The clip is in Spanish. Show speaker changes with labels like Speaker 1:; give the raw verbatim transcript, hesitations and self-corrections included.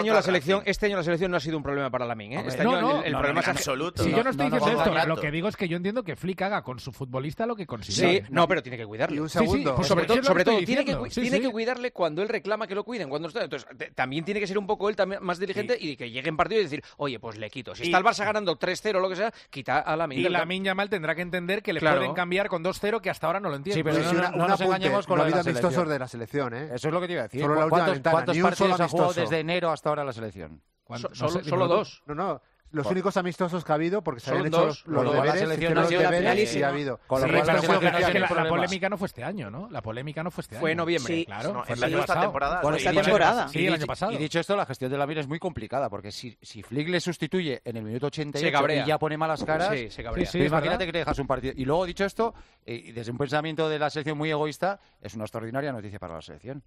Speaker 1: año la selección, este año la selección no ha sido un problema para Lamine, ¿eh?
Speaker 2: Hombre,
Speaker 1: Este
Speaker 2: no,
Speaker 1: año
Speaker 2: no,
Speaker 1: el, el
Speaker 2: no,
Speaker 1: problema
Speaker 2: no,
Speaker 1: es
Speaker 2: en
Speaker 1: absoluto.
Speaker 2: Si
Speaker 1: no,
Speaker 2: yo no estoy
Speaker 1: no,
Speaker 2: diciendo
Speaker 1: no,
Speaker 2: esto,
Speaker 1: no,
Speaker 2: lo que digo es que yo entiendo que Flick haga con su futbolista lo que considere.
Speaker 1: Sí, no, pero tiene que cuidarle.
Speaker 3: Y un segundo.
Speaker 2: Sí, sí,
Speaker 1: sobre
Speaker 2: pues
Speaker 1: todo, sobre todo
Speaker 2: estoy
Speaker 1: tiene, que,
Speaker 2: diciendo. Sí,
Speaker 1: tiene
Speaker 2: sí.
Speaker 1: que cuidarle cuando él reclama que lo cuiden. Cuando está, entonces, te, también tiene que ser un poco él también más diligente sí. y que llegue en partido y decir, oye, pues le quito. Si y, está el Barça ganando tres cero o lo que sea, quita a Lamine.
Speaker 2: Y Lamine Yamal tendrá que entender que le
Speaker 1: claro.
Speaker 2: pueden cambiar con dos cero, que hasta ahora no lo entiende.
Speaker 4: Sí, pero
Speaker 3: sí,
Speaker 4: no,
Speaker 3: una,
Speaker 4: no, no
Speaker 3: una
Speaker 4: nos
Speaker 3: apunte,
Speaker 4: engañemos con
Speaker 3: no
Speaker 4: lo de
Speaker 3: ha
Speaker 4: la
Speaker 3: habido
Speaker 4: selección.
Speaker 3: amistosos de la selección, ¿eh?
Speaker 4: Eso es lo que te iba a decir.
Speaker 3: Solo la
Speaker 4: ¿Cuántos,
Speaker 3: ventana,
Speaker 4: ¿cuántos
Speaker 3: ni un
Speaker 4: partidos
Speaker 3: solo
Speaker 4: ha jugado
Speaker 3: amistoso.
Speaker 4: desde enero hasta ahora la selección?
Speaker 1: So,
Speaker 2: no
Speaker 1: solo,
Speaker 2: sé,
Speaker 1: solo dos.
Speaker 3: No, no. Los
Speaker 1: Por...
Speaker 3: amistosos amistosos que ha habido, porque se
Speaker 1: Son
Speaker 3: habían
Speaker 1: dos,
Speaker 3: hecho los, los
Speaker 4: lo
Speaker 3: deberes,
Speaker 4: la selección
Speaker 3: hicieron los
Speaker 4: nacional
Speaker 3: deberes y ha
Speaker 4: finalísima.
Speaker 3: habido.
Speaker 4: Con lo
Speaker 2: Sí,
Speaker 4: cual
Speaker 2: pero
Speaker 4: la
Speaker 2: fue-
Speaker 4: selección
Speaker 2: es que la, la
Speaker 4: problemas.
Speaker 2: polémica no fue este año, ¿no? La polémica no fue este año.
Speaker 1: Fue en noviembre.
Speaker 5: Sí,
Speaker 2: Claro,
Speaker 5: no,
Speaker 2: fue
Speaker 5: en
Speaker 2: el año
Speaker 5: esta
Speaker 2: pasado.
Speaker 5: temporada.
Speaker 4: Bueno,
Speaker 5: sí,
Speaker 4: esta
Speaker 5: y el año
Speaker 4: temporada.
Speaker 5: pasado.
Speaker 2: Sí, el año pasado.
Speaker 4: Y dicho esto, la gestión de Lamine es muy complicada, porque si, si Flick le sustituye en el minuto ochenta y
Speaker 1: Se
Speaker 4: ocho
Speaker 1: cabrea.
Speaker 4: y ya pone malas caras,
Speaker 1: Sí, se cabrea.
Speaker 2: Sí, sí,
Speaker 4: tú
Speaker 2: es
Speaker 4: imagínate
Speaker 2: verdad.
Speaker 4: que le dejas un partido. Y luego, dicho esto, eh, desde un pensamiento de la selección muy egoísta, es una extraordinaria noticia para la selección.